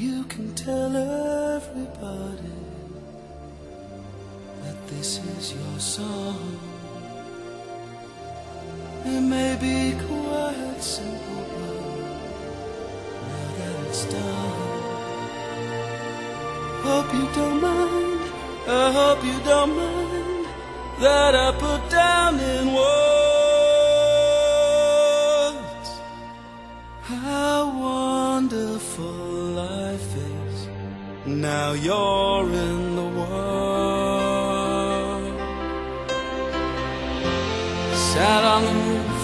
you can tell everybody that this is your song. It may be quite simple, but now that it's done, hope you don't mind, I hope you don't mind that I put down in words how wonderful life is. Now you're in the world. Sat on the roof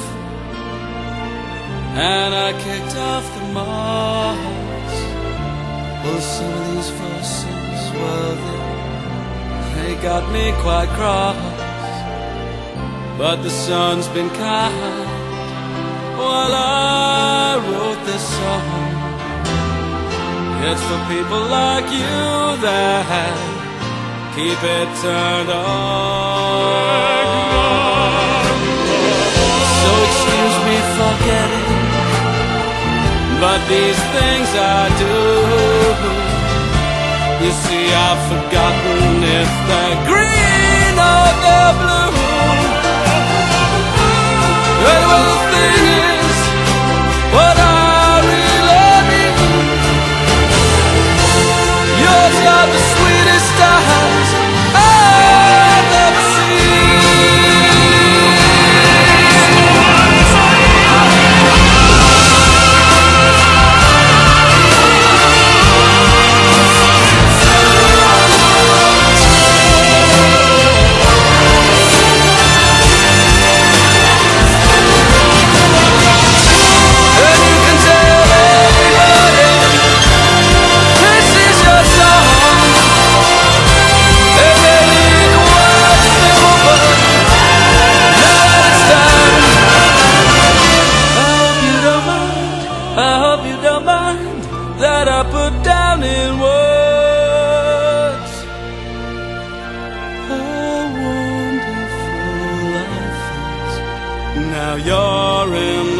and I kicked off the moss. Well, some of these verses, well, they got me quite cross. But the sun's been kind while I wrote this song. It's for people like you that keep it turned on. So excuse me for getting, but these things I do, you see I've forgotten if they're green or they're blue. Well, the thing is, what I really mean, yours are the sweetest eyes I've ever that I put down in words how wonderful life is. Now you're in